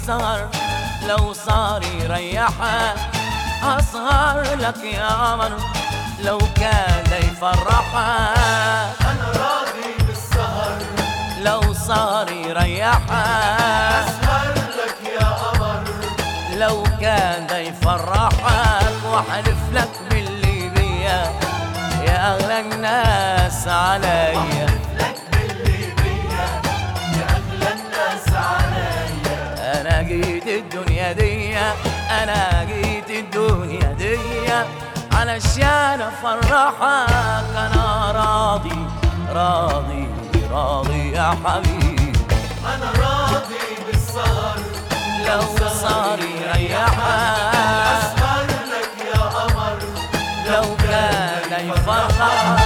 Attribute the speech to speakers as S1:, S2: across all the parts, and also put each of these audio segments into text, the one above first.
S1: السهر لو صار يريحك، أسهر لك يا قمر لو كان يفرحك.
S2: أنا راضي بالسهر
S1: لو صار يريحك،
S2: أسهر لك يا قمر
S1: لو كان يفرحك. واحلف لك باللي بيا يا أغلى الناس عليا،
S2: لك باللي بيا يا أغلى الناس عليا.
S1: أنا جيت الدنيا دي، أنا جيت الدنيا دي علشان أفرحك. أنا راضي راضي راضي يا حبيبي.
S2: أنا راضي بالسهر
S1: لو صار يريحك،
S2: أسهر لك يا قمر
S1: لو كان يفرحك.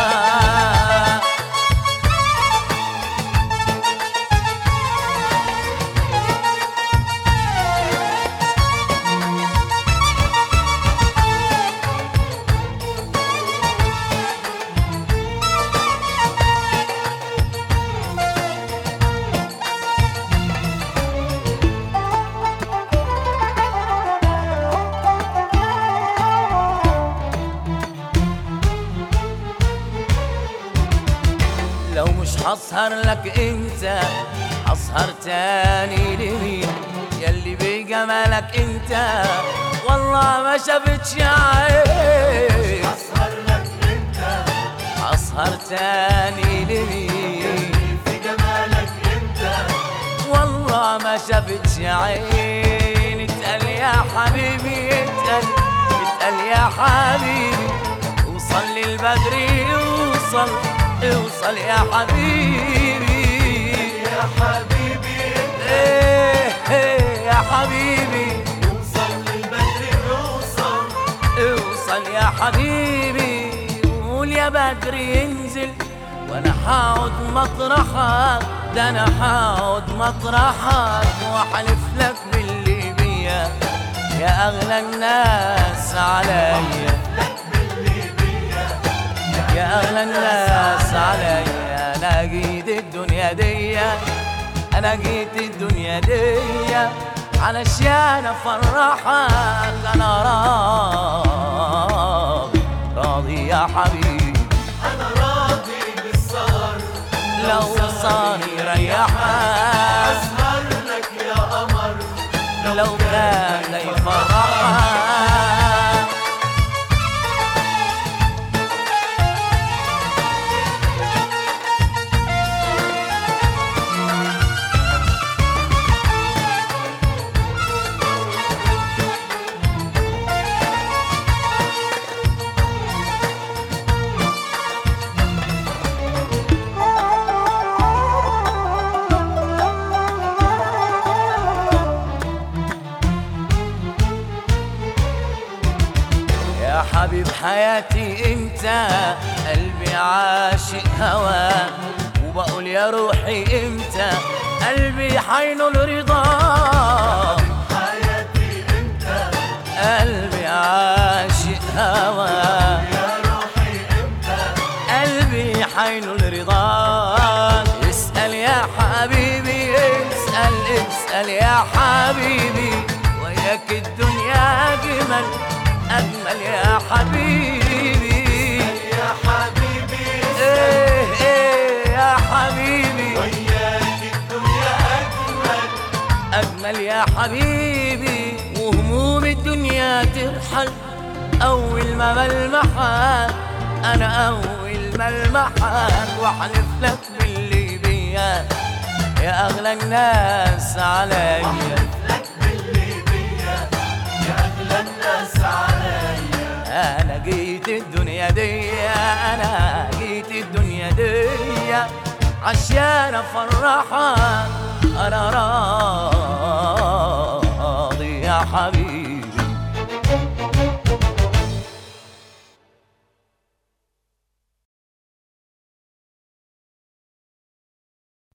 S1: لو مش هسهر لك انت هسهر تاني لمين؟ ياللي بجمالك انت والله ما شفتش عين.
S2: أسهر لك أنت
S1: هسهر تاني لمين؟
S2: في جمالك أنت
S1: والله ما شفتش عين. اتقل يا حبيبي اتقل، اتقل يا حبيبي. وصل للبدر يوصل، اوصل يا حبيبي.
S2: يا حبيبي
S1: ايه ايه يا حبيبي.
S2: يوصل للبدر يوصل.
S1: اوصل يا حبيبي. وقول يا بدر ينزل وانا هقعد مطرحك، ده انا هقعد مطرحك. واحلف لك باللي بيا يا اغلى الناس عليا،
S2: لك باللي بيا
S1: يا اغلى الناس عليا. انا جيت الدنيا دي، انا جيت الدنيا دي علشان افرحك. انا راضي راضي يا حبيبي.
S2: أنا راضي بالسهر
S1: لو صار يريحك،
S2: أسهر لك يا قمر
S1: لو كان يفرحك. يا حبيب حياتي انت، قلبي عاشق هواك. وبقول يا روحي انت، قلبي حينول رضاك.
S2: حياتي أنت
S1: قلبي عاشق هواك،
S2: يا روحي أنت
S1: قلبي حينول رضاك. اسأل يا حبيبي اسأل، اسأل يا حبيبي. وياك الدنيا أجمل أجمل يا حبيبي.
S2: يا حبيبي
S1: إيه إيه يا حبيبي.
S2: وياك الدنيا أجمل
S1: أجمل يا حبيبي. وهموم الدنيا ترحل أول ما بلمحك، أنا أول ما ألمحك. وأحلف لك باللي بيا يا أغلى الناس عليا،
S2: لك باللي بيا يا أغلى الناس عليا.
S1: أنا جيت الدنيا دي، أنا جيت الدنيا دي عشان أفرحك. أنا راضي